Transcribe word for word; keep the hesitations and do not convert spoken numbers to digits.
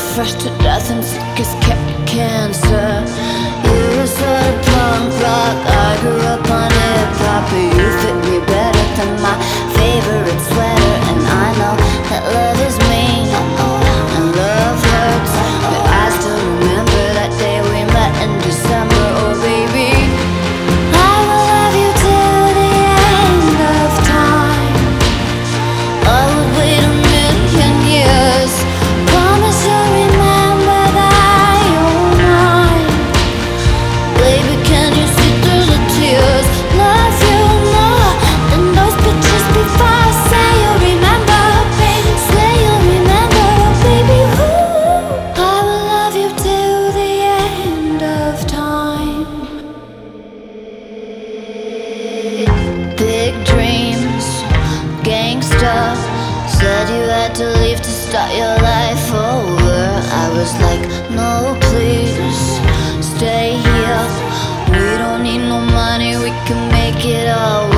fresh to death and sick as ca- cancer. You were sort of punk rock, I grew up on hip-hop, but you fit me better than my favorite sweater. And I know that love is mean and love hurts, but I still remember that day we met in December. Oh baby, I will love you till the end of time. I would wait a million years. Promise you'll remember that you're mine. Baby, can you see through the tears? Love you more than those pictures before. I say you'll remember, baby. Say you'll remember, baby. Ooh, I will love you till the end of time. Big dreams, gangsta. Said you had to leave to start your life over. I was like, no please, stay here. We don't need no money, we can make it all